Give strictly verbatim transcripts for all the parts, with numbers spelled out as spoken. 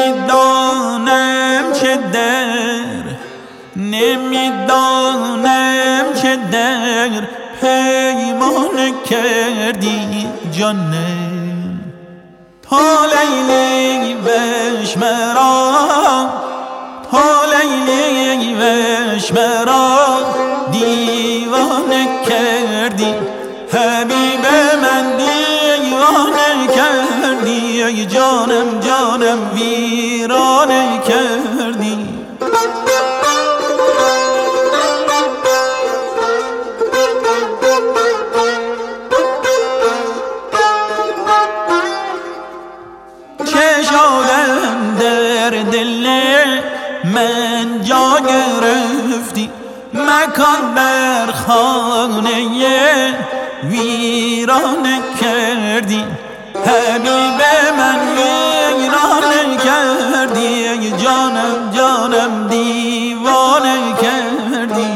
نمیدانم چه در نمیدانم چه در پیمان کردی جانم. تا لیلی وش مرا تا لیلی وش مرا دیوانه کردی. حبیب من دیوانه کردی. ای جانم جانم ویرانه کردی. چه شدم در دل من جا گرفتی. مکان بر خانه ویرانه کردی. حبیب من ویرانه کردی. ای جانم جانم دیوانه کردی.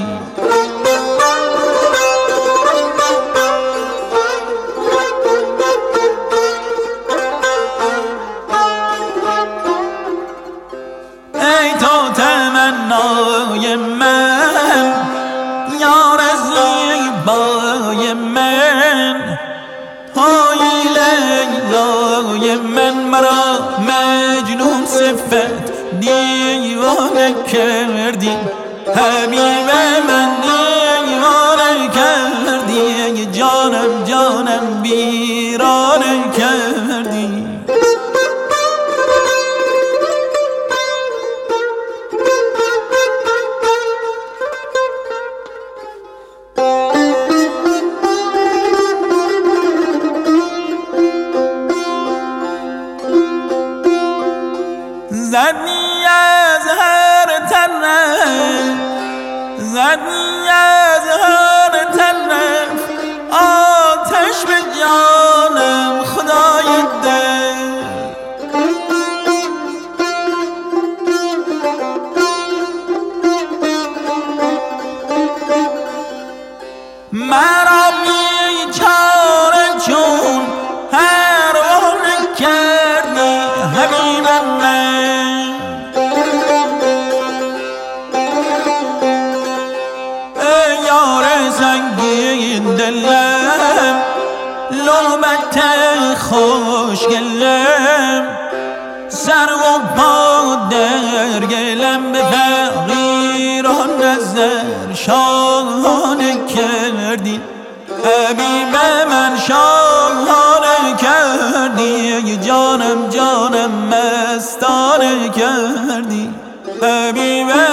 ای تو تمنای من یار زیبای من. های لیلای من مرا مجنون صفت دیوانه کردی. حبیب من دیوانه کردی. ای جانم جانم ویرانه کردی. زدی از هر طرف زدی از هر طرف آتش به جانم خدای دل. مرا بیچاره چون پروانه کردی. حبیب من ای یار سنگین دلم لعبت خوشگلم. سر و پا در گلم به فقیران نظر شاهانه کردی. حبیب من شاهانه کردی. ای جانم جانم مستانه کردی. حبیب